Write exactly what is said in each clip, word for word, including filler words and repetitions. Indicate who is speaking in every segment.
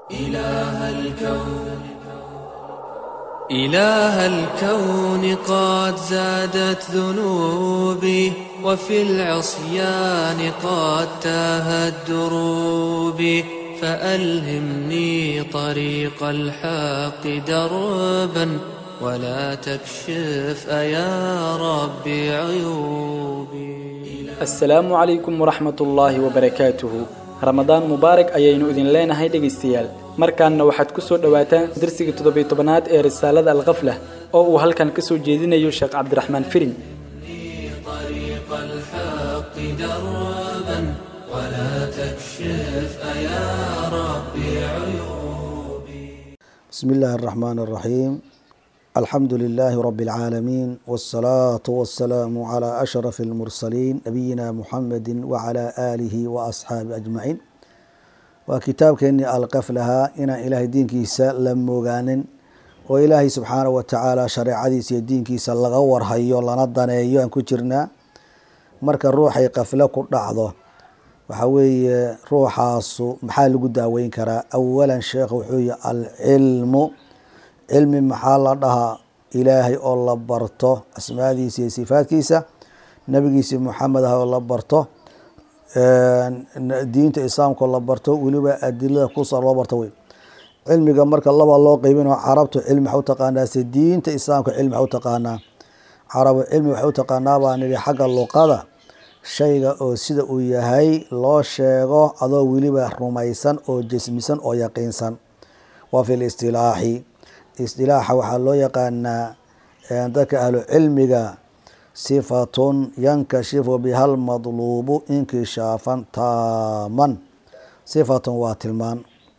Speaker 1: إله الكون إله الكون قد زادت ذنوبي وفي العصيان قد تاهت دروبي فألهمني طريق الحق دربا ولا تكشف أيا ربي عيوبي.
Speaker 2: السلام عليكم ورحمة الله وبركاته. رمضان مبارك أيينو إذن لنا هاي دقيستيال مركان waxaad ku soo dhawaataan darsiga toddoba iyo tobnaad ee risaalada al-ghafla oo uu halkan ka soo jeedinayo Sheekh Cabdiraxmaan Firin.
Speaker 1: طريق الحق دربا ولا تكشف أيا ربي عيوبي.
Speaker 3: بسم الله الرحمن الرحيم. الحمد لله رب العالمين والصلاة والسلام على أشرف المرسلين نبينا محمد وعلى آله وأصحابه أجمعين. وكتاب كأني ألقف لها إن إله دين كيسا لم مغانن وإلهي سبحانه وتعالى شريعة دي دين كيسا لغور هيو لنضنا أيو أن كترنا مركا الروح يقفل كل لحظة وحوي روح عاصو محال قدا وين كرا. أولا شيخ وحوي العلم علم محال لها إلهي الله برته أسماء دي صفات كيسا نبي محمد هو الله برته diinta islaamka la barto waliba adilada ku soo loo barto way cilmiga marka laba loo qaybino carabtu cilmi waxa uu taqaanaa si diinta islaamka cilmi waxa uu taqaanaa carab cilmi waxa uu taqaanaa baan iri xagga luqada shayga oo sida uu yahay loo sheego adoo waliba rumaysan oo jismisan oo yaqiinsan wa fil istilaahi istilaaha waxa loo yaqaanaa dadka ahlu cilmiga صفة ينكشف بها المطلوب انكشافا تاما. صفة وتلمان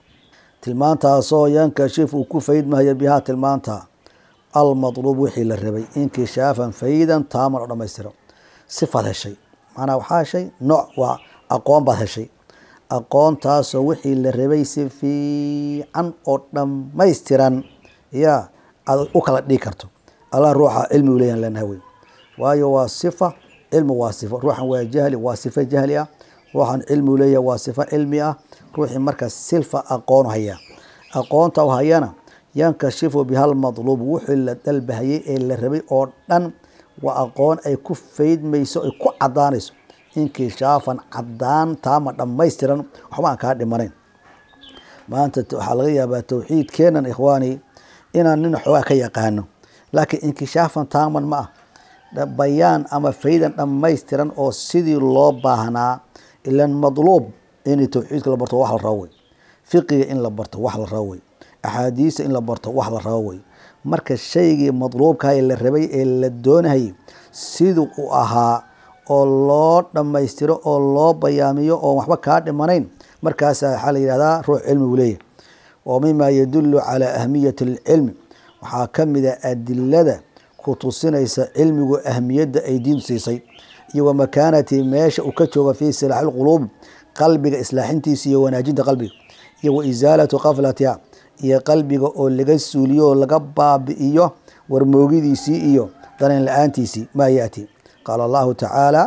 Speaker 3: تلمان تاسو ينكشف وكفيد ما هي بها تلمان تا المطلوب وحي للربي انكشافا فيدا تاما وما يصير صفة هالشيء معناه وحا شيء نوع وأقوم بهذا الشيء أقوم تاسو وحي للربي سفي عن أردم ما يستيران يا أكل ديكرتو الله روحه علمي وليا لنهوي waayo waa sifa ilmu waa sifa ruuxan waa jahli waa sifa jahli ah ruuxan ilmu leeyahay waa sifa ilmi ah ruuxi marka silfa aqoon haya aqoonta hayana yankashifu bihal madlub wuxuu la dalbahayay ee la rabay oo dhan waa aqoon ay ku faydmayso ay ku cadaanayso inkishaafan cadaan taama dhammaystiran waxba aan ka dhimanayn maanta waxa laga yaabaa tawxiidkeenan ikhwaani inaan nin xogaa ka yaqaano laakiin inkishaafan taaman ma ah bayaan ama faydan dhammaystiran oo sidii loo baahnaa ilan madluub in tawxiidka la barto wax la raaway fiqiga in la barto wax la raaway axaadiisa in la barto wax la raaway marka shaygii madluubka ay la rabay ee la doonayay sidii uu ahaa oo loo dhammaystiro oo loo bayaamiyo oo waxba ka dhimanayn markaas waxa la yiraahdaa ruux cilmi u leeyahay oo mima yadullu ala ahmiyati al-ilm waxa kamida adillada kutusinaysa cilmigu ahmiyada ay diin siisay iyo makaanati meesha uu ka joogo fi silaaxil qulub qalbiga islaaxintiisa iyo wanaajinta qalbiga iyo izaalatu qaflatiha iyo qalbiga oo laga suuliyo laga baabi'iyo warmoogidiisii iyo dareen la'aantiisii ma yaati qala allah ta'ala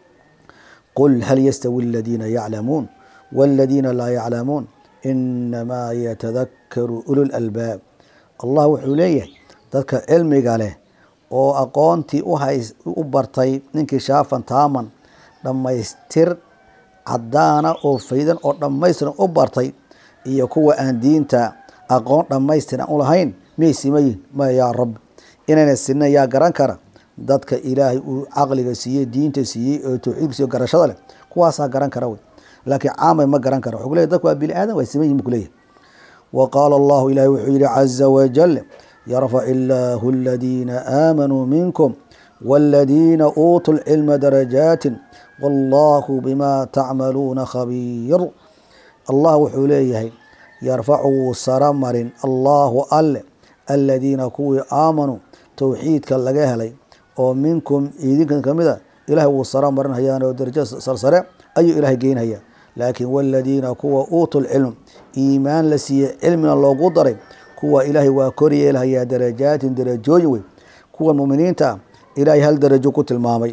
Speaker 3: qul hal yastawi alladhina ya'lamun walladhina la ya'lamun inma yatadhakkaru ulul albab. Allah wuxuu leeyahay dadka cilmiga leh oo aqoontii u hay u bartay ninkii shaafan taaman dhamaystir cadaana oo faydan oo dhamaystiran u bartay iyo kuwa aan diinta aqoon dhamaystiran u lahayn meesimayn ma ya rab inana sinna ya garan kara dadka ilaahay uu aqliga siiyay diinta siiyay oo tawxiidkiisa garashada leh kuwaas garan kara way laakiin caamay ma garan karo wuxuu leeyahay dadku waa bil aadan way simayn ma kuleeyahay وقال الله إلهي وحيد عز وجل يرفع الله الذين آمنوا منكم والذين أوتوا العلم درجات والله بما تعملون خبير. الله وحليه يرفع سرمر الله أل الذين كوي آمنوا توحيد كاللغاهلي ومنكم إذن كمذا إلهي وسرمر هيان ودرجة سرسرة أي إلهي جين هيا لكن والذين كوي أوتوا العلم إيمان لسي علمنا الله قدري كوا إلهي وكوري إلهي درجات درجوي كوا المؤمنين تا إلهي هل درجو كتل مامي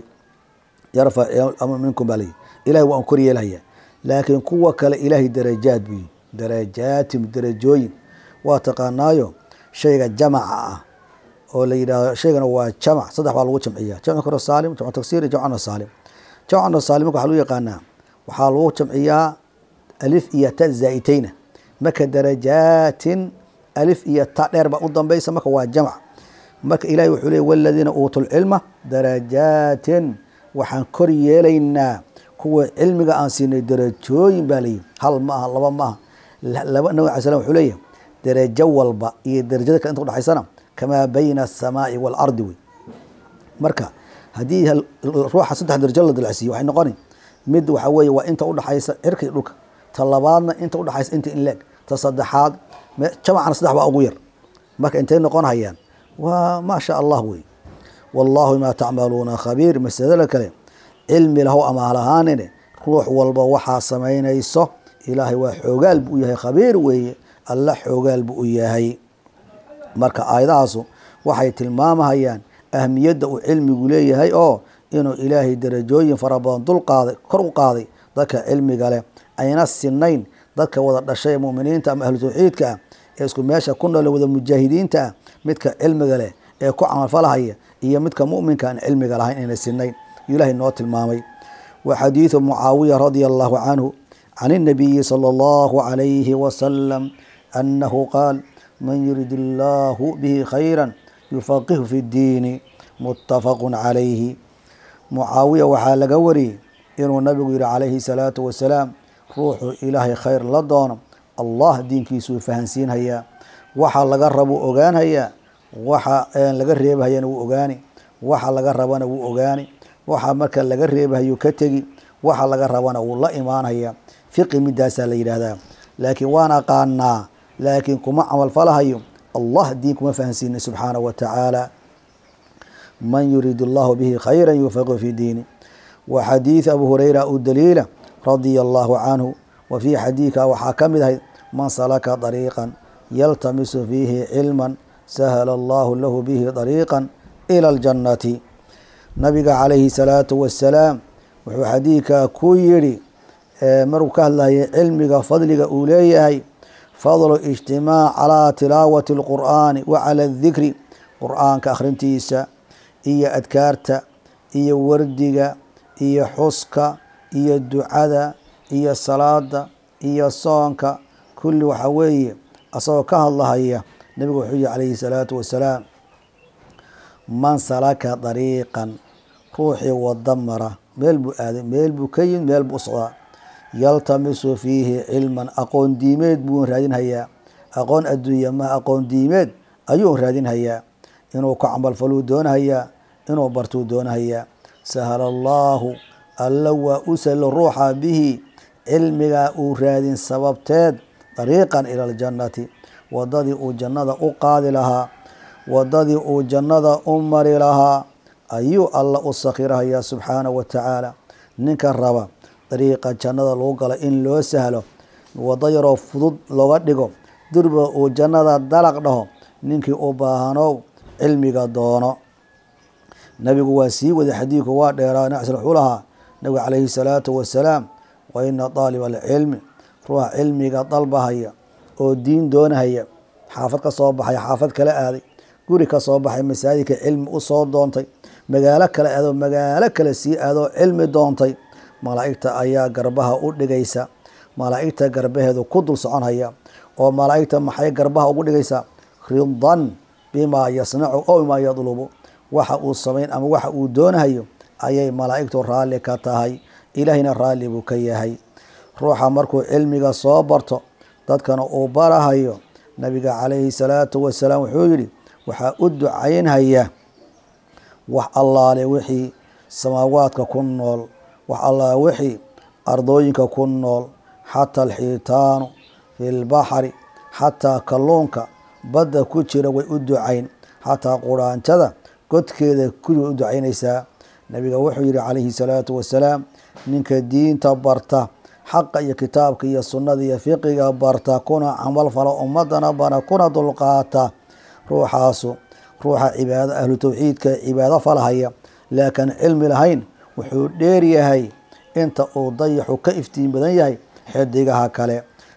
Speaker 3: يرفع أمر منكم بالي إلهي وأنكوري إلهي لكن كوا كلا إلهي درجات بي darajaatin darajooyin waa taqaanaayo shayga jamaca ah oo la yidhaahdo shaygana waa jamac saddex baa lagu jamciyaa jamcu karo saalim jamcu taksiir iyo jamcuna saalim jamcuna saalim marka waxaa lagu yaqaanaa waxaa lagu jamciyaa alif iyo ta zaa'itayna marka darajaatin alif iyo ta dheer baa u dambaysa marka waa jamc marka ilaahay wuxuu leeyay waladiina uutul cilma darajaatin waxaan kor yeelaynaa kuwa cilmiga aan siinay darajooyin baa layidhi hal ma aha laba ma aha laba nabi alay slam wuxuu leeyahay darajo walba iyo darajada kale inta udhaxaysana kamaa bayna asamaa'i waalardi wey marka haddii ruuxa saddex darajo la dalacsiiyo waxay noqoni mid waxa weeye waa inta udhaxaysa cirka iyo dhulka ta labaadna inta udhaxaysa inta in leeg ta saddexaad jamacana saddex baa ugu yar marka intay noqon hayaan waa maa sha allah wey wallaahu bimaa tacmaluuna khabiir masalada kale cilmi lahow amaah lahaanine ruux walba waxaa samaynayso ilaahay waa xoogaal buu u yahay khabiir weeye alla xoogaal buu u yahay marka aayadahaasu waxay tilmaamahayaan ahmiyadda uu cilmigu leeyahay oo inuu ilaahay darajooyin fara badan dul qaaday kor u qaaday dadka cilmiga leh ayna sinayn dadka wada dhashay ee mu'miniinta ama ahlu tawxiidka ah ee isku meesha ku nool wada mujaahidiinta ah midka cilmiga leh ee ku camalfalahaya iyo midka mu'minka aan cilmiga lahayn inay sinayn ilaahay noo tilmaamay wa xadiidu mucaawiya radia allahu canhu can الnabiyi salى اllahu عalayhi wasalam annahu qaal man yurid allahu bihi khayra yufaqihu fi اddiini muttafaqu calayhi mucaawiya waxaa laga wariyey inuu nabigu yihi calayhi salaatu wasalaam ruuxu ilaahay khayr la doono allah diinkiisuu fahansiinhayaa waxa laga rabuu ogaanhayaa waxa laga reebahayana wuu ogaani waxa laga rabana wuu ogaani waxa marka laga reebahayo ka tegi waxa laga rabana wuu la imaanhayaa fiqi midaasaa la yidhaahdaa laakiin waan aqaanaa laakiin kuma camal falahayo allah diin kuma fahansiinin subxaanahu wa tacaala man yuriid allahu bihi khayra yufaqihu fi diini wa xadiid abu hurayra u daliila radia allahu canhu wa fii xadiidka waxaa ka mid ahayd man salaka dariiqan yaltamisu fiihi cilman sahala allahu lahu bihi dariiqan ila aljannati nabiga calayhi salaatu wasalaam wuxuu xadiidka ku yidhi markuu ka hadlayay cilmiga fadliga uu leeyahay fadlu ijtimaac calaa tilaawati اlqur'aani wa cala adikri qur'aanka akhrintiisa iyo adkaarta iyo wardiga iyo xuska iyo ducada iyo salaada iyo soonka kulli waxa weeye asagoo ka hadlahaya nabigu wuxuu yihi calayhi salaatu wasalaam man salaka dariiqan ruuxii wada mara meel buu aaday meel buu ka yimid meel buu u socdaa yaltamisu fiihi cilman aqoon diimeed buu raadinhayaa aqoon adduunya ma aqoon diimeed ayuu raadinhayaa inuu ka camalfaluu doonahayaa inuu bartuu doonahayaa sahala allaahu alla waa u sahlo ruuxa bihi cilmigaa uu raadin sababteed dariiqan ila aljannati wadadii uu jannada u qaadi lahaa wadadii uu jannada u mari lahaa ayuu alla u sakhirahayaa subxaanahu wa tacaala ninka raba dariiqa jannada lagu galo in loo sahlo wado yaroo fudud looga dhigo durba uu jannada dalaq dhaho ninkii u baahanow cilmiga doono nabigu waa sii wada xadiidku waa dheeraa nabi wuxuu lahaa nabigu calayhi salaatu wasalaam wa ina daaliba alcilmi ruuxa cilmiga dalbahaya oo diin doonahaya xaafad ka soo baxay xaafad kala aaday guri ka soo baxay masaajidka cilmi u soo doontay magaalo kale aadoo magaalo kale sii aadoo cilmi doontay malaa'igta ayaa garbaha u dhigaysa malaa'igta garbaheedu ku dul soconhaya oo malaa'igta maxay garbaha ugu dhigaysaa ridan bimaa yasnacu ow bimaa yadlubu waxa uu samayn ama waxa uu doonahayo ayay malaa'igtu raalli ka tahay ilaahina raalli buu ka yahay ruuxa markuu cilmiga soo barto dadkana uu barahayo nabiga calayhi salaatu wasalaam wuxuu yidhi waxaa u ducaynhaya wax allaale wixii samaawaadka ku nool wax allaale wixii ardooyinka ku nool xataa alxiitaanu fi lbaxri xataa kalluunka badda ku jira way u ducayn xataa quraanjada godkeeda kuli way u ducaynaysaa nabiga wuxuu yihi calayhi salaatu wasalaam ninka diinta barta xaqa iyo kitaabka iyo sunnada iyo fiqiga barta kuna camal fala ummadana bana kuna dulqaata ruuxaasu ruuxa cibaado ahlu tawxiidka cibaado falahaya laakiin cilmi lahayn wuxuu dheer yahay inta uu dayaxu ka iftiin badan yahay xidigaha kale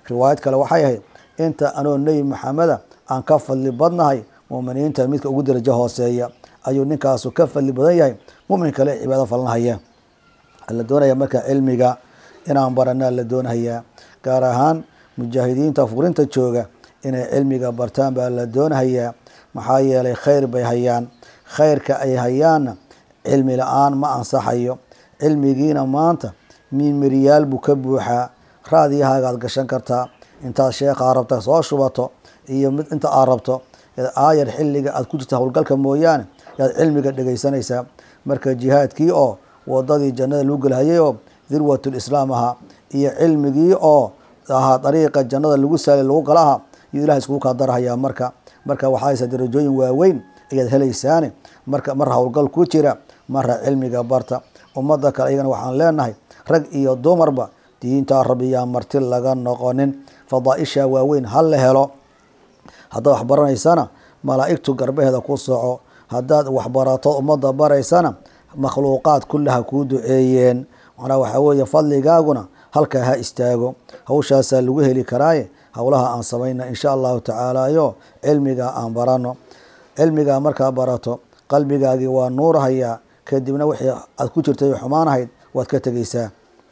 Speaker 3: riwaayad kale waxay ahayd inta anoo nebi maxameda aan ka fadli badnahay mu'miniinta midka ugu darajo hooseeya ayuu ninkaasu ka fadli badan yahay mu'min kale cibaado falanhaya. la doonaya marka cilmiga inaan baranaa la doonayaa, gaar ahaan mujaahidiinta furinta jooga inay cilmiga bartaan baa la doonayaa. maxaa yeelay khayr bay hayaan, khayrka ay hayaanna cilmi la-aan ma ansaxayo. cilmigiina maanta mimiryaal buu ka buuxaa, raadiyahagaad gashan kartaa intaad sheekha rabta soo shubato iyo mid inta aad rabto aayar xilliga aad ku jirta howlgalka mooyaane yaad cilmiga dhegaysanaysaa. marka jihaadkii oo wadadii jannada lagu gelhayay oo dirwatul islaam ahaa iyo cilmigii oo ahaa dariiqa jannada lagu saalay lagu gala ahaa iyo ilahay iskugu kaa darahayaa. marka marka waxaa haysa darajooyin waaweyn ayaad helaysaane. marka mar howlgal ku jira, marra cilmiga barta. ummadda kale iyagana waxaan leenahay rag iyo dumarba diinta rabbiyaa marti laga noqonin, fadaaisha waaweyn ha la helo. haddaad wax baranaysana malaa'igtu garbaheeda ku soco, haddaad waxbarato ummadda baraysana makhluuqaad kullaha kuu duceeyeen. macnaa waxaa weeye fadligaaguna halkaa ha istaago. hawshaasaa lagu heli karaaye howlaha aan samayna insha allahu tacaala yo cilmiga aan barano. cilmigaa markaa barato qalbigaagii waa nuurahayaa, kadibna wixii aad ku jirtay xumaanahayd waad ka tegeysaa.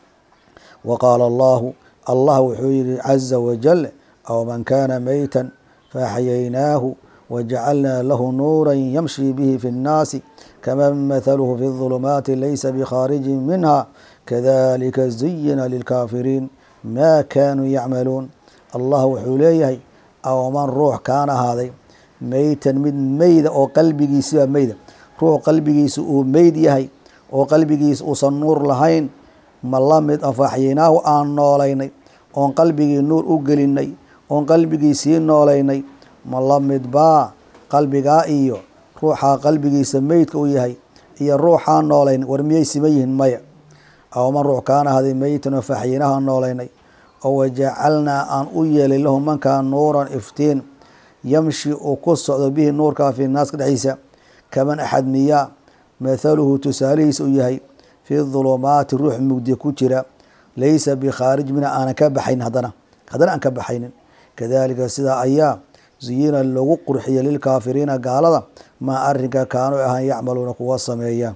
Speaker 3: wa qaala allahu allah wuxuu yihi caza wajal aw man kaana maytan faaxyaynaahu wajacalnaa lahu nuuran yamshi bihi fi nnaasi kaman mathaluhu fi ظulumaati laysa bikhaarijin minha kadalika zuyina lilkaafiriin ma kaanuu yacmaluun. allah wuxuu leeyahay aw man ruux kaan ahaaday meytan mid meyda oo qalbigiisibaa meyda, ruux qalbigiisa uu meyd yahay oo qalbigiisa uusan nuur lahayn, ma la mid a faaxyaynaahu aan noolaynay oon qalbigii nuur u gelinay oon qalbigiisii noolaynay, ma la mid baa qalbigaa iyo ruuxaa qalbigiisa meydka u yahay iyo ruuxaa noolayn war miyay sima yihiin? maya. aw man ruux kaan ahaaday meytan oo faaxyaynaahu aan noolaynay oo wajacalnaa aan u yeelay lahu mankaa nuuran iftiin yamshi uu ku socdo bihi nuurkaa fi naaska dhexdiisa kaman axad miyaa mathaluhu tusaalihiisa u yahay fi dhulumaati ruux mugdi ku jira laysa bikhaarij mina aanan ka baxaynin haddana haddana aan ka baxaynin. kadalika sidaa ayaa zuyina lagu qurxiya lilkaafiriina gaalada maa arinka kaanu ahaan yacmaluuna kuwa sameeya.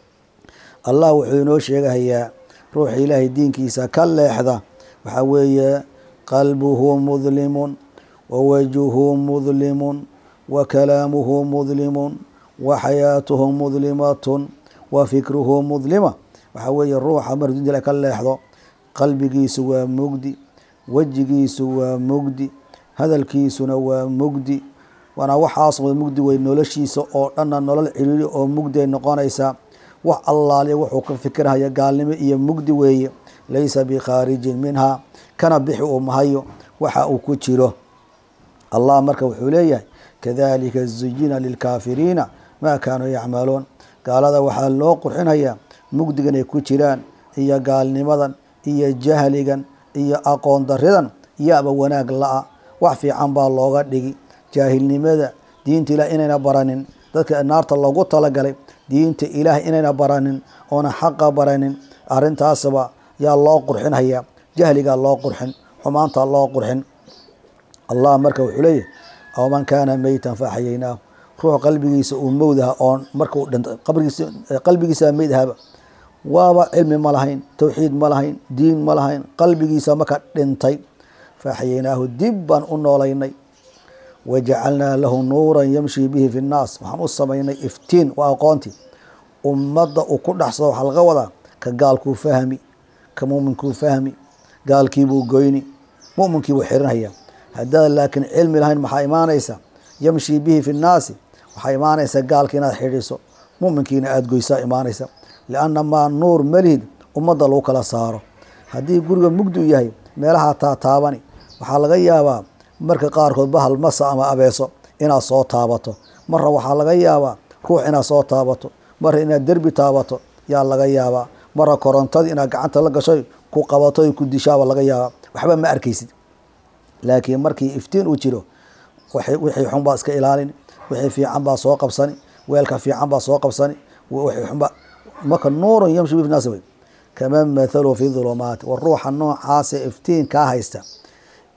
Speaker 3: allah wuxuu inoo sheegahayaa ruuxa ilaahay diinkiisa ka leexda waxaa weeye qalbuhu mudlimun wa wajhuhu mudlimun wa kalaamuhu mudlimun wa xayaatuhu mudlimatun wa fikruhu mudlima. waxaa weeye ruuxa mar diinta ka leexdo qalbigiisu waa mugdi, wejigiisu waa mugdi, hadalkiisuna waa mugdi. waana waxaas mugdi wey, noloshiisa oo dhanna nolol ciriiri oo mugdi ay noqonaysaa. wax allaaliya wuxuu ka fikirhaya gaalnimo iyo mugdi weeye. laysa bikhaarijin minha, kana bixi uu mahayo waxa uu ku jiro. allah marka wuxuu leeyahay kadalika zuyina lilkaafiriina maa kaanuu yacmaluun. gaalada waxaa loo qurxinayaa mugdigan ay ku jiraan iyo gaalnimadan iyo jahligan iyo aqoon daridan yaaba wanaag la-a. wax fiican baa looga dhigi jaahilnimada, diinta ilaah inayna baranin, dadka naarta loogu talagalay diinta ilaah inayna baranin oona xaqa baranin, arrintaasba yaa loo qurxinhayaa. jahligaa loo qurxin, xumaantaa loo qurxin. allah marka wuxuu leeyahay aw man kaana meytan faaxyaynaahu, ruux qalbigiisa uu mowdaha oon marka uu dhinto qalbigiisa meyd ahaba, waaba cilmi ma lahayn, tawxiid ma lahayn, diin ma lahayn, qalbigiisa marka dhintay faaxyaynaahu dib baan u noolaynay. wajacalnaa lahu nuuran yamshi bihi fi nnaas, waxaan u samaynay iftiin waa aqoontii ummadda uu ku dhexsado. waxaa laga wadaa ka gaalkuu fahmi, ka muuminkuu fahmi, gaalkiibuu goyni, mu'minkiibuu xirinhaya. haddaad laakiin cilmi lahayn maxaa imaanaysa? yamshi bihi fi nnaasi, waxaa imaanaysa gaalki inaad xidhiso, mu'minkiina aada goysaa imaanaysa. lianna maa nuur malihid ummadda lagu kala saaro. haddii guriga mugdi u yahay meelaha taataabani waxaa laga yaabaa marka qaarkood bahal masa ama abeeso inaad soo taabato, marra waxaa laga yaabaa ruux inaad soo taabato, marra inaad derbi taabato yaa laga yaabaa, marra korontadii inaad gacanta la gashoy ku qabato ku dishaaba laga yaabaa. waxba ma arkaysid. laakiin markii iftiin uu jiro wixii xun baa iska ilaalini, wixii fiican baa soo qabsani, weelka fiican baa soo qabsani, wixii xun baa marka nuurun yamshi bihi fi nnaasi kaman mathaluhu fi dhulumaati. war ruuxa noocaasa iftiin kaa haysta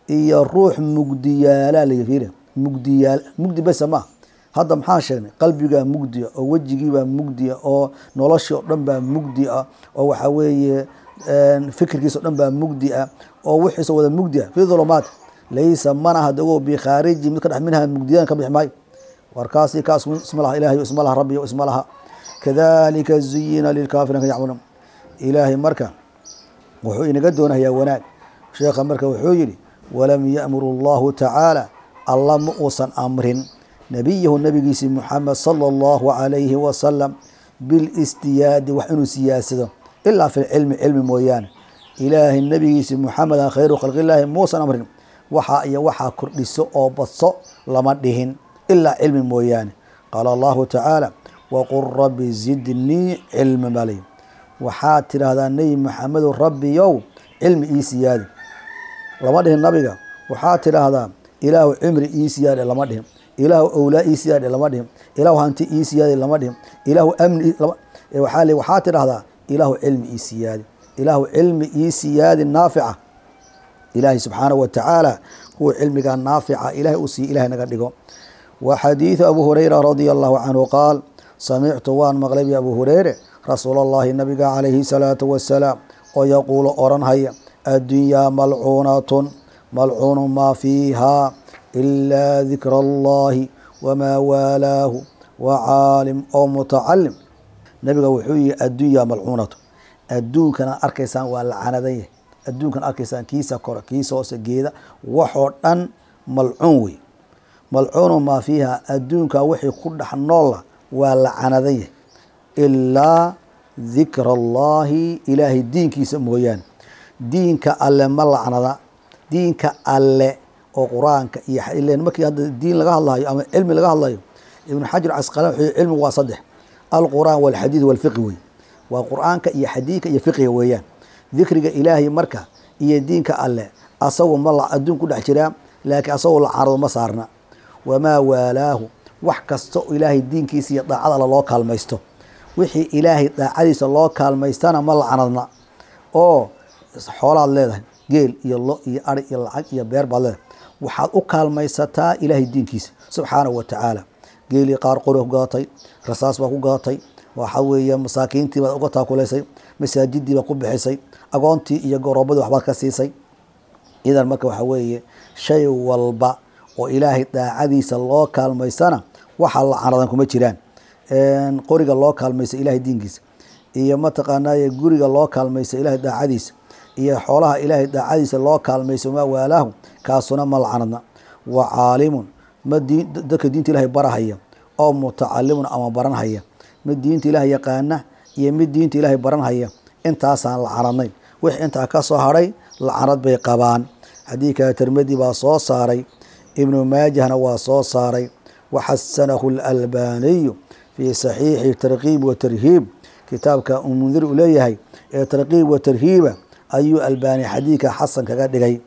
Speaker 3: iyo ruux mugdiyaala la yiri mugdiyaal mugdi bas ma hadda maxaa sheegnay qalbiga mugdi oo wajigiiba mugdi oo nolosha oo dhan baa mugdi ah oo waxa weeye fikirkiisa oo dhan baa mugdi ah oo wixiisa wada mugdi ah fi dhulumaat laysa mana hadago bi khariji mid ka dhex minha mugdiyan ka bixmay warkaasi kaas ismaha ilaahi ismaha rabbi ismaha kadhalika zuyina lil kafirin ya'malun ilaahi marka wuxuu inaga doonayaa wanaag sheekha marka wuxuu yiri walam ya'muru Allah ta'ala Allah ma uusan amrin nabiyahu nabigiisi Muhammad sallallahu alayhi wa sallam bil istiyad wa inu siyasado illa fi ilmi ilmi mooyaan ilaahi nabigiisi Muhammad khayru khalqillahi muusan amrin waxa iyo waxa kordhiso oo badso lama dhihin illa ilmi mooyaan qala Allah ta'ala wa qur rabbi zidni ilma mali waxa tiraahdaa nabi Muhammad rabbi yow ilmi ii siyaadi lama dhihin nabiga waxa tiraahdaa ilaahu cimri ii siyaadi lama dhihin ilaahu awlaa ii siyaadi lama dhihin ilaahu hanti ii siyaadi lama dhihin ilaahu amni waxa li waxa tiraahdaa ilaahu ilmi ii siyaadi ilaahu ilmi ii siyaadi naafi'a ilaahi subhanahu wa ta'ala huwa ilmiga naafi'a ilaahi usi ilaahi naga dhigo wa hadith abu hurayra radiyallahu anhu qaal sami'tu waan maqlay abu hurayra rasuulullaahi nabiga alayhi salatu wassalam oo yaqulu oran haya ad-dunya mal'unatun mal'un ma fiha illa dhikrallahi wa ma walahu wa 'alim aw muta'allim nabiga wuxuu yiri ad-dunya mal'unatun adduunkana arkaysaan waa lacanaday adduunkan arkaysaan kiisa kor kiisa hoose geeda waxoo dhan mal'uun way mal'uun ma fiha adduunka wixii ku dhax nool waa lacanaday illa dhikrallahi ilahi diinkiisa mooyaan diinka alle ma lacnada diinka alle oo quraanka iyo ileen markii hadda diin laga hadlayo ama cilmi laga hadlayo ibn hajar asqalani wuxuu cilmi waa saddex al-quraan wal hadith wal fiqh way waa quraanka iyo xadiidka iyo fiqhiga weeyaan dhikriga ilaahi marka iyo diinka alle asagu ma la adduun ku dhax jira laakiin asagu la carado ma saarna wama walaahu wax kasto ilaahi diinkiisa iyo daacada loo kaalmaysto wixii ilaahi daacadiisa loo kaalmaystana ma lacanadna oo xoolaad leedahay geel iyo lo iyo ari iyo lacag iyo beer baad leedahay waxaad u kaalmaysataa ilaahi diinkiisa subhanahu wa ta'ala geeli qaar qoro gaatay rasaas baa ku gaatay waxa weeye masaakiintii baad uga taakuleysay masaajidii baa ku bixisay agoontii iyo goroobada waxbaad ka siisay idan marka waxa weeye shay walba oo ilaahi daacadiisa loo kaalmaysana waxa la canadan kuma jiraan een qoriga loo kaalmaysa ilaahi diinkiisa iyo ma taqaanaa guriga loo kaalmaysa ilaahi daacadiisa iyo xoolaha ilaahi daacadiisa loo kaalmayso ma walaahu kaasuna ma lacanadna wa caalimun ma diin dadka diinta ilaahi barahaya oo mutacallimun ama baranhaya ma diinta ilaahi yaqaana iyo mid diinta ilaahi baranhaya intaasaan lacanadnayn wix inta ka soo haray lacanad bay qabaan xadiidka Tirmidhi baa soo saaray ibn Maajahna waa soo saaray wa hasanahu al-Albani fi sahih targhib wa tarhib kitabka umundir u leeyahay ee targhib wa tarhiba ayuu Albani xadiidka xasan kaga dhigay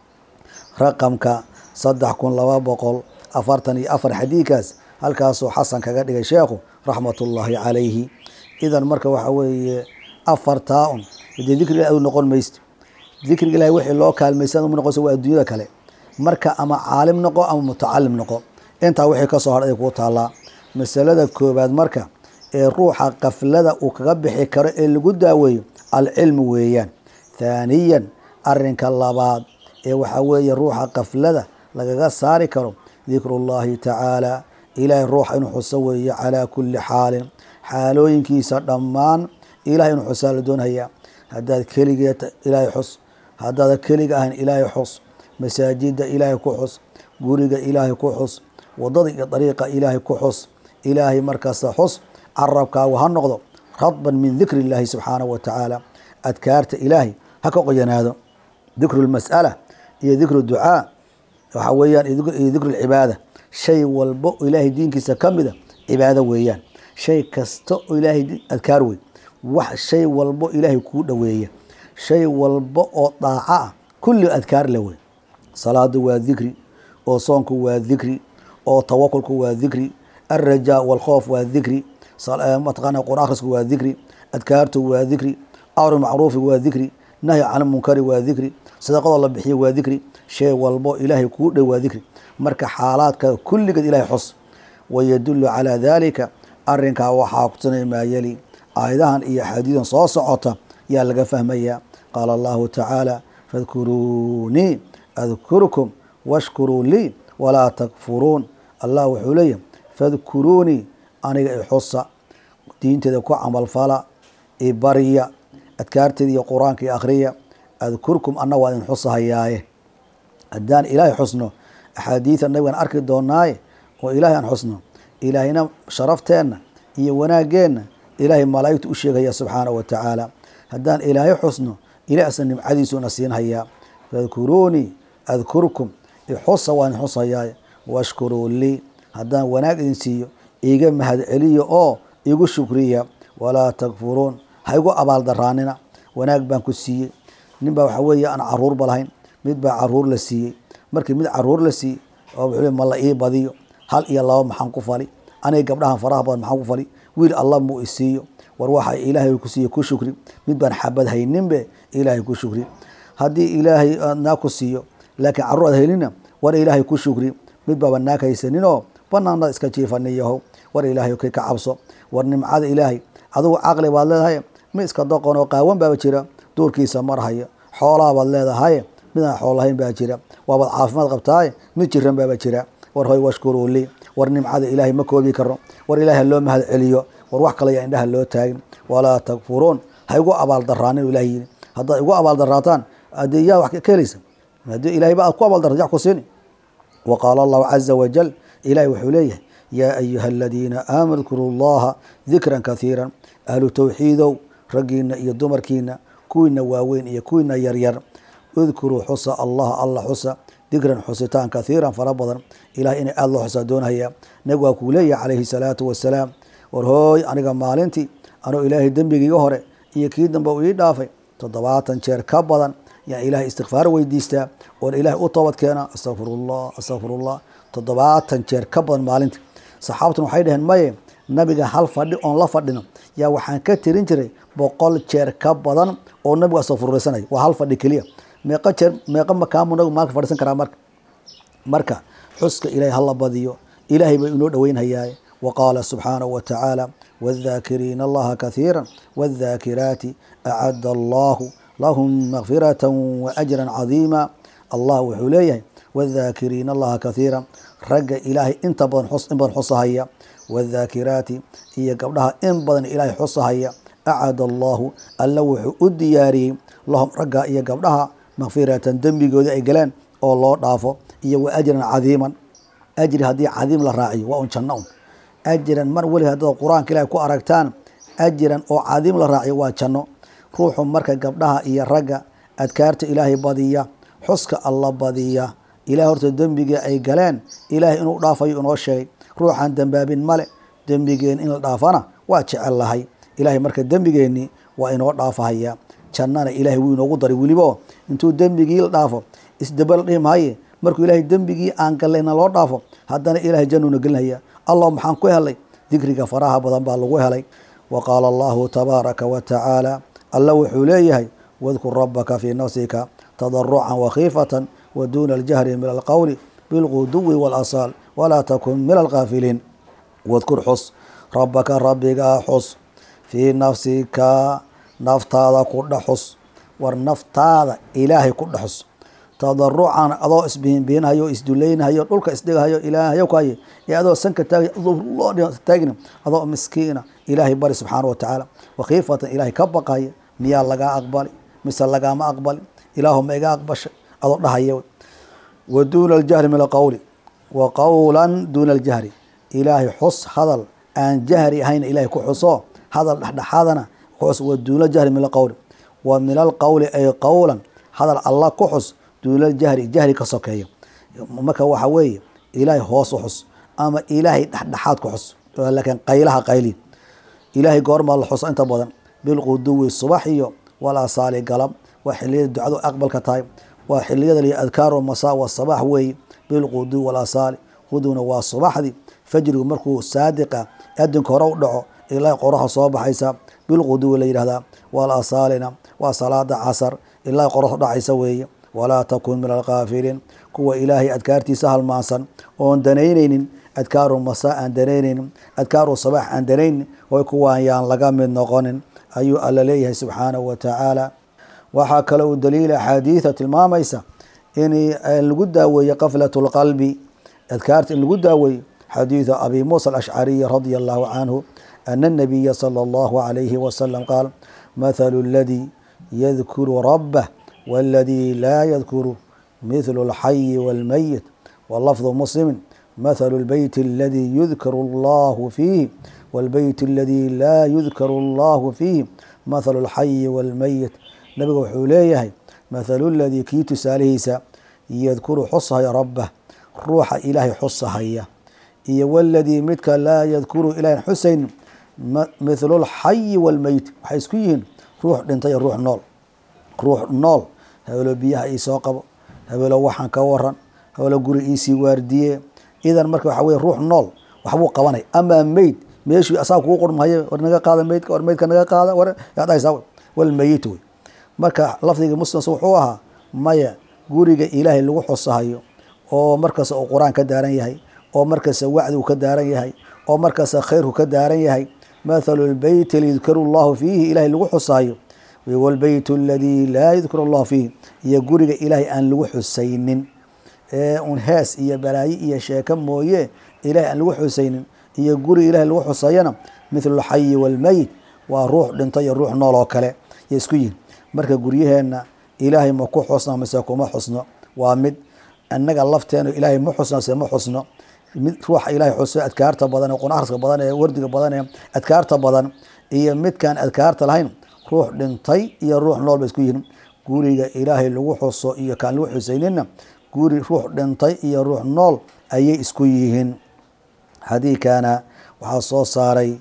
Speaker 3: raqamka saddex kun laba boqol afartan iyo afar xadiidkaas halkaas oo xasan kaga dhigay sheekhu rahmatullahi alayhi idan marka waxa weeye afartaa un dhikriga ay noqon mayst dhikriga ilaahay wixii loo kaalmaysan uma noqoso waa adduunyada kale marka ama caalim noqo ama mutacallim noqo inta wixii ka soo haray ku taala masalada koobaad marka ee ruuxa qaflada uu kaga bixi karo ee lagu daaweeyo al-ilm weeyaan thaniyan arinka labaad ee waxa weeye ruuxa qaflada lagaga saari karo dhikrullahi ta'ala ilaahay ruuxa inuu xuso weeye ala kulli xaalin xaalooyinkiisa dhammaan ilaahay inuu xusaa la doonaya haddaad keligeed ilaahay xus haddaad keliga ahan ilaahay xus masaajida ilaahay ku xus guriga ilaahay ku xus wadada iyo dariiqa ilaahay ku xus ilaahay markaas xus carabkaagu ha noqdo radban min dhikri illaahi subxaanahu wa tacaala adkaarta ilaahay ha ka qoyanaado dhikru lmas'ala iyo dhikru ducaa waxa weeyaan iyo dhikru lcibaada shay walbo ilaahay diinkiisa ka mida cibaado weeyaan shay kasta oo ilaahay adkaar wey wax shay walbo ilaahay kuu dhaweeya shay walbo oo daaca ah kulli adkaar la wey salaadu waa dhikri oo soonku waa dhikri oo tawakkulku waa dhikri الرجاء والخوف والذكر متقنا قرآن أخرس وذكر أذكارته وذكر أمر معروف وذكر نهي عن المنكر وذكر sadaqadoo la bixiyo waa dikri, shay walbo ilaahay kuu dhow waa dikri. marka xaalaadka kulligeed ilaahay xus. wayadullu calaa daalika arrinkaa waxaa kutusinaya maa yali aayadahan iyo axaadiidan soo socota yaa laga fahmayaa. qaala allahu tacaala fadkuruunii adkurkum washkuruu lii walaa takfuruun. allah wuxuu leeyahay fadkuruunii aniga i xusa, diinteeda ku camalfala, i barya, adkaarteeda iyo qur-aanka i akhriya. adkurkum anna waa idin xusahayaaye. haddaan ilaahay xusno axaadiida nabigaan arki doonaaye oo ilaahay aan xusno, ilaahayna sharafteenna iyo wanaageenna ilaahay malaa'igtu u sheegaya subxaanahu wa tacaala. haddaan ilaahay xusno ilaah asna nimcadiisuuna siinhayaa. fadkuruunii adkurkum, ixusa waan xusayaaye. washkuruu lii, haddaan wanaag idin siiyo iiga mahad celiyo oo igu shukriya. walaa takfuruun, ha igu abaaldaraanina. wanaag baan ku siiyey. nin baa waxaa weeye aan caruurba lahayn, mid baa caruur la siiyey. markii mid caruur la siiyey oo wuxuu le ma la ii badiyo, hal iyo laba maxaan ku fali, aniga gabdhahan faraha badan maxaan ku fali, wiil alla muu isiiyo. war waxa ilaahay ku siiye ku shukri. mid baan xabad hayninbe ilaahay ku shukri. haddii ilaahay naag ku siiyo laakiin caruur aad helina, war ilaahay ku shukri. mid baaba naag haysaninoo banaanada iska jiifaniyahow, war ilaahay ka cabso. war nimcada ilaahay, adigu caqli baad leedahay, mid iska doqon oo qaawan baaba jira, duurkiisa marhaya. xoolaa baad leedahay, midaan xool lahayn baa jira. waabaad caafimaad qabtaaye, mid jiran baaba jira. war hoy washkuruu lii, war nimcada ilaahay ma koobi karo. war ilaahay loo mahad celiyo. war wax kale yaa indhaha loo taagin. walaa takfuruun, ha igu abaaldaraanin ilahay yidhi. haddaad igu abaaldaraataan adee yaa wax ka helaysa? haddii ilaahay ba aad ku abaaldarata wax ku siini. wa qaala allahu caza wajal, ilahay wuxuu leeyahay yaa ayuha aladiina aamanuu dkuruu llaha dikran kathiiran. ahlu tawxiidow, raggiina iyo dumarkiina, kuwiina waaweyn iyo kuwiina yaryar, udkuruu xusa allaha alla xusa, dikran xusitaan kathiiran fara badan. ilahay inay aada loo xusaa doonhayaa. nabigu waa kuu leeyahay calayhi salaatu wasalaam, war hooy aniga maalintii anuu ilaahay dembigiiga hore iyo kii dambe uu ii dhaafay toddobaatan jeer ka badan yaan ilaahay istikfaar weydiistaa, oon ilaahay u toobad keena astaqfirullah astaqfirullah toddobaatan jeer ka badan maalintii. saxaabtuna waxay dhaheen maye, nabiga hal fadhi oon la fadhino yaa waxaan ka tirin jiray boqol jeer ka badan oo nabigu astaqfirullaysanaya. waa hal fadhi keliya. meeqa jeer meeqa makaamu nabigu maalka fadhiisan karaa marka marka xuska ilaahay hala badiyo. ilaahay bay inoo dhoweynhayaaye. وقال سبحانه وتعالى والذاكرين الله كثيرا والذاكرات أعد الله لهم مغفرة وأجرا عظيما. الله وحليه والذاكرين الله كثيرا رجع إلهي انت بدن حص ان بدن حصها والذاكرات هي قبلها ان بدن إلهي حصها أعد الله اللوح الدياري لهم رجع هي قبلها مغفرة دنبي جود أي جلان الله ضافه هي وأجرا عظيما. أجر هذه عظيم للراعي وأنشنون أجرا مر ولي هذا القرآن كلا يكون أركتان أجرا أو عظيم للراعي وأنشنو روح مركز قبلها هي رجع أذكرت إلهي بدية حسك الله بدية إلهي هرت دنبي أي جلان إلهي إنه ضافه إنه شيء روح عند باب ملء دنبي إن ضافنا واتش الله إلهي مركز دنبي إني وإنه ضافه هي شننا إلهي وينه قدر وليبه أنتو دنبي ضافه إسدبل قيم هاي markuu ilaahay dambigii aan galayna loo dhaafo haddana ilaahay jannuuna gelinaya. allah maxaan ku helay dikriga faraha badan baa lagu helay. wa qaala allahu tabaaraka wa tacaala alla wuxuu leeyahay wadkur rabbaka fii nafsika tadarucan wakhiifatan wa duuna aljahri min alqowli bilquduwi waalasaal walaa takun min alkaafiliin. wadkur xus rabbaka rabbigaa xus fii nafsika naftaada ku dhaxus. war naftaada ilaahay ku dhaxus tadarucan adoo isbihinbihinhayo isduleynhayo dhulka isdhigahayo ilaahayo kaye ee adoo sanka taagay loo taagin adoo miskiina ilaahay bari subxaanahu wa tacaala wakhiifatan ilaahay ka baqaya miyaa lagaa aqbali mise lagaama aqbalin ilaahu ma iga aqbashay adoo dhahayo. wa duuna aljahri min alqowli wa qowlan duuna aljahri ilaahay xus hadal aan jahri ahayn ilaahay ku xuso hadal dhexdhexaadana xus. wa duuna aljahri min alqowli wa min alqowli ay qowlan hadal allah ku xus duuna aljahri jahri ka sokeeyo. marka waxa weeye ilaahay hoos u xus ama ilaahay dhexdhexaad ku xus laakiin qaylaha qayli. ilaahay goorma la xuso inta badan bilquduwi subax iyo walasaali galab waa xilliyada ducadu aqbalka tahay. waa xilliyada li adkaaru masaa wa sabax weeye bilquduwi walasaali. quduna waa subaxdii fajrigu markuu saadiqa adinka hore u dhaco ilaa qoraxda soo baxaysa bilquduwi la yidhahdaa. walasaalina waa salaada casar ilaa qoraxda dhacaysa weeye. walaa takun min alkaafiliin kuwa ilaahay adkaartiisa halmaansan oon danaynaynin adkaaru masaa aan danaynaynin adkaaru sabaax aan danaynin way kuwaan yaan laga mid noqonin ayuu alla leeyahay subxaanahu wa tacaala. waxaa kale uu daliila axaadiida tilmaamaysa in lagu daaweeye qaflat lqalbi adkaarta in lagu daaweeyo xadiidu abi muusa alashcariyi radia allahu canhu ana الnabiya salى اllahu عalayhi wasalam qaal mathalu اladii yadkuru rabah wاladii laa yadkuru mithlu اlxayi wاlmayit walafdu muslimi mathalu اlbeyt aladii yudkaru allahu fiihi wاlbeyt aladii laa yudkaru allahu fiihi mathalu اlxayi wاlmayit. nabiga wuxuu leeyahay mathalu ladii kii tusaalihiisa yadkuru xusahaya rabah ruuxa ilaahay xusahaya iyo waladii midka laa yadkuru ilahan xusayn mithlu lxayi wاlmeyt waxay isku yihiin ruux dhintay ruux nool. ruux nool habelo biyaha iisoo qabo, habelo waxaan ka waran, habelo guri iisii waardiye. idan marka waxa wey ruux nool waxbuu qabanay. ama meyd meeshii asaga kugu qurmhaye war naga qaada meydka war meydka naga qaada war yaadhaysaa walmeyit wey. marka lafdiga muslim wuxuu ahaa maya guriga ilaahay lagu xusahayo oo markaas uu quraan ka daaran yahay oo markaas wacdi uu ka daaran yahay oo markaas khayrku ka daaran yahay. mathalu lbeyt yadkuru allahu fiihi ilaahay lagu xusahayo walbeyt aladii laa yadkuru allahu fiihi iyo guriga ilaahay aan lagu xusaynin ee un hees iyo balaayo iyo sheeko mooye ilaahay aan lagu xusaynin iyo guriga ilaahay lagu xusayana mithlu lxayi waalmeyit waa ruux dhintay iyo ruux nool oo kale iyo isku yihin. marka guryaheena ilaahay ma ku xusno mise kuma xusno waa mid. annaga lafteena ilaahay ma xusno mise ma xusno mid ruuxa ilaahay xuso adkaarta badan ee quraan akhriska badan ee wardiga badan ee adkaarta badan iyo midkaan adkaarta lahayn ruux dhintay iyo ruux nool ba isku yihiin. guriga ilaahay lagu xuso iyo kaan lagu xusaynina guri ruux dhintay iyo ruux nool ayay isku yihiin. xadiidkana waxaa soo saaray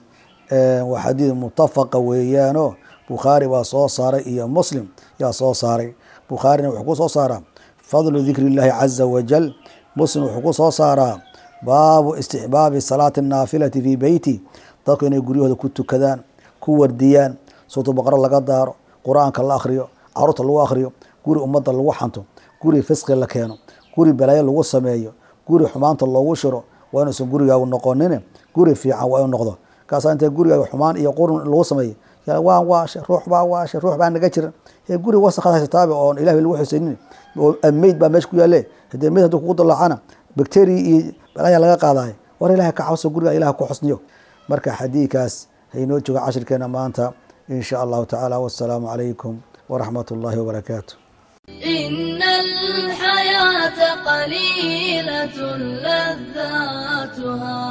Speaker 3: waa xadiid mutafaqa weeyaano bukhaari baa soo saaray iyo muslim yaa soo saaray. bukhaarina wuxuu ku soo saaraa fadlu dikri اllahi caza wajal. muslim wuxuu ku soo saaraa baabu istixbaabi salaati naafilati fii beyti dadku inay guryahooda ku tukadaan ku wardiyaan suuratu baqaro laga daaro qur-aanka la akriyo caruurta lagu akriyo guri ummadda lagu xanto guri fisqi la keeno guri balaayo lagu sameeyo guri xumaanta loogu shiro waa inuusan gurigaagu noqonin guri fiican waa inu noqdo. kaasaa intee gurigaaga xumaan iyo qurun lagu sameeyo waan waashe ruux baa waashe ruux baa naga jiran ee guri wasaqad haysataaba oon ilahay lagu xusaynin oo meyd baa meesha ku yaale hadee meyd hadduu kugu dalaacana bacteria iyo balaya laga qaadayo war ilahay ka cabso guriga ilahay ku xusniyo. marka xadiidkaas haynoo jooga cashirkeena maanta in sha allahu tacaala. wassalaamu calaykum waraxmat ullahi wabarakaatu.
Speaker 4: إن الحياة قليلة لذاتها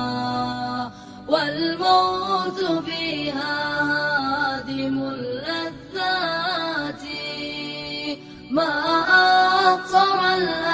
Speaker 4: والموت فيها هادم اللذات ما أقصر